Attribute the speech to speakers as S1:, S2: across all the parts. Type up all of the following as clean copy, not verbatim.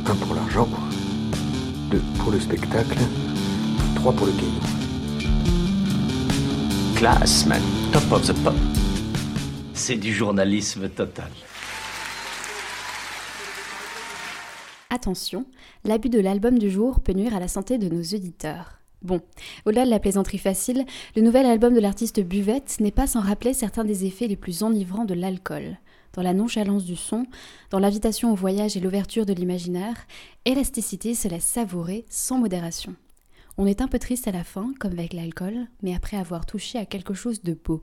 S1: 1 pour l'argent, 2 pour le spectacle, 3 pour le caillou.
S2: Classe, man. Top of the pop. C'est du journalisme total.
S3: Attention, l'abus de l'album du jour peut nuire à la santé de nos auditeurs. Bon, au-delà de la plaisanterie facile, le nouvel album de l'artiste Buvette n'est pas sans rappeler certains des effets les plus enivrants de l'alcool. Dans la nonchalance du son, dans l'invitation au voyage et l'ouverture de l'imaginaire, Elasticity se laisse savourer sans modération. On est un peu triste à la fin, comme avec l'alcool, mais après avoir touché à quelque chose de beau.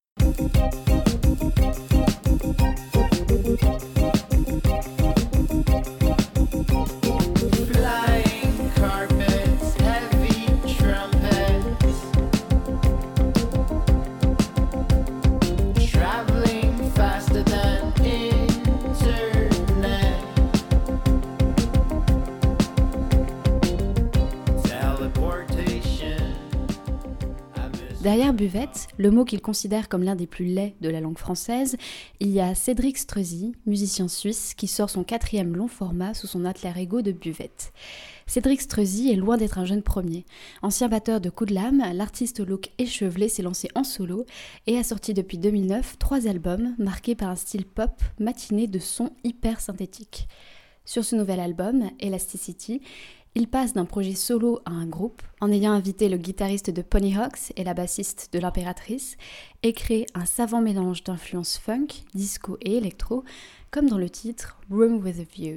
S3: Derrière Buvette, le mot qu'il considère comme l'un des plus laids de la langue française, il y a Cédric Streuzy, musicien suisse, qui sort son 4e long format sous son alter ego de Buvette. Cédric Streuzy est loin d'être un jeune premier. Ancien batteur de Coup de Lame, l'artiste au look échevelé s'est lancé en solo et a sorti depuis 2009 3 albums marqués par un style pop matiné de sons hyper synthétiques. Sur ce nouvel album, Elasticity, il passe d'un projet solo à un groupe en ayant invité le guitariste de Ponyhox et la bassiste de l'Impératrice et crée un savant mélange d'influences funk, disco et électro, comme dans le titre Room with a View.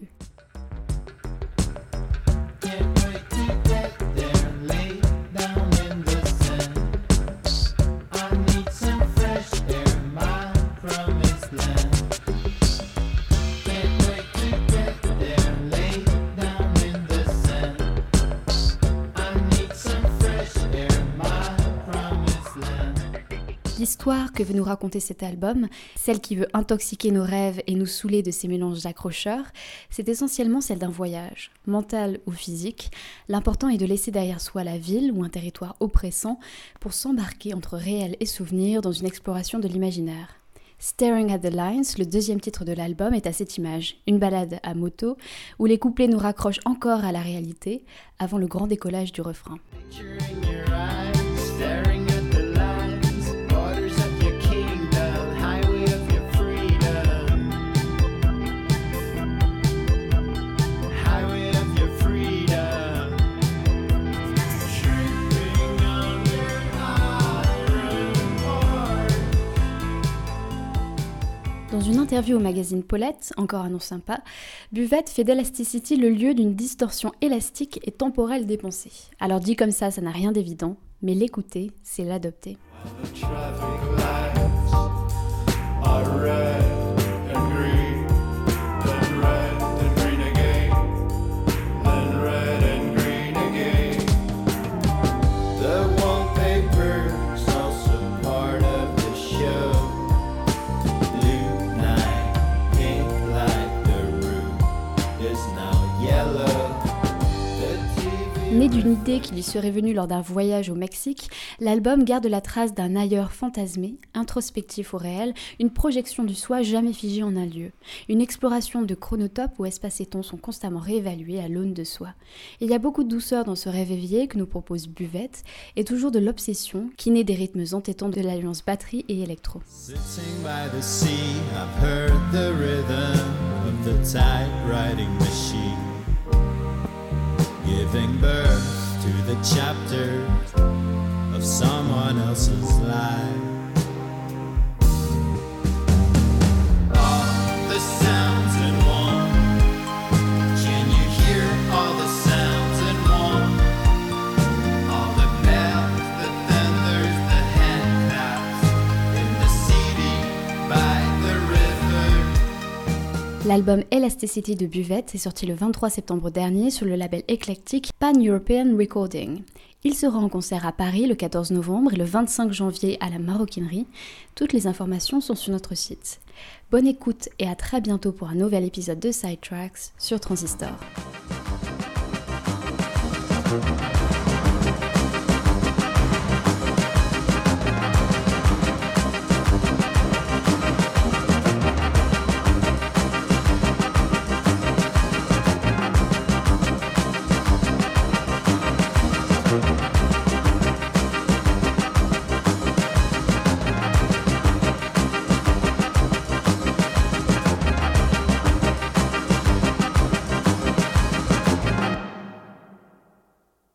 S3: L'histoire que veut nous raconter cet album, celle qui veut intoxiquer nos rêves et nous saouler de ces mélanges accrocheurs, c'est essentiellement celle d'un voyage, mental ou physique. L'important est de laisser derrière soi la ville ou un territoire oppressant pour s'embarquer entre réel et souvenir dans une exploration de l'imaginaire. Staring at the Lines, le 2e titre de l'album, est à cette image, une balade à moto où les couplets nous raccrochent encore à la réalité avant le grand décollage du refrain. Dans une interview au magazine Paulette, encore un nom sympa, Buvette fait d'Elasticity le lieu d'une distorsion élastique et temporelle dépensée. Alors dit comme ça n'a rien d'évident, mais l'écouter, c'est l'adopter. Né d'une idée qui lui serait venue lors d'un voyage au Mexique, l'album garde la trace d'un ailleurs fantasmé, introspectif au réel, une projection du soi jamais figée en un lieu, une exploration de chronotope où espace et temps sont constamment réévalués à l'aune de soi. Il y a beaucoup de douceur dans ce rêve éveillé que nous propose Buvette, et toujours de l'obsession qui naît des rythmes entêtants de l'alliance batterie et électro.
S4: Sitting by the sea, I've heard the rhythm of the typewriting machine, giving birth to the chapters of someone else's life. All the sounds in one. Can you hear all the sounds in one? All the bells, the thunders, the hand claps in the city by the river.
S3: L'album Elasticity de Buvette est sorti le 23 septembre dernier sur le label éclectique Pan European Recording. Il sera en concert à Paris le 14 novembre et le 25 janvier à la Maroquinerie. Toutes les informations sont sur notre site. Bonne écoute et à très bientôt pour un nouvel épisode de Sidetracks sur Transistor.
S4: Thank